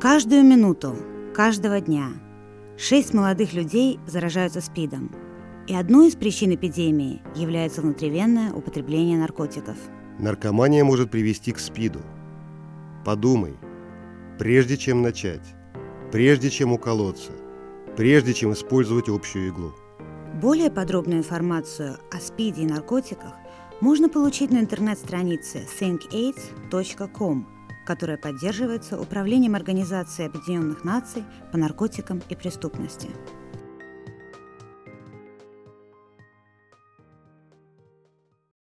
Каждую минуту, каждого дня 6 молодых людей заражаются СПИДом. И одной из причин эпидемии является внутривенное употребление наркотиков. Наркомания может привести к СПИДу. Подумай, прежде чем начать, прежде чем уколоться, прежде чем использовать общую иглу. Более подробную информацию о СПИДе и наркотиках можно получить на интернет-странице thinkaids.com, которая поддерживается Управлением Организации Объединенных Наций по наркотикам и преступности.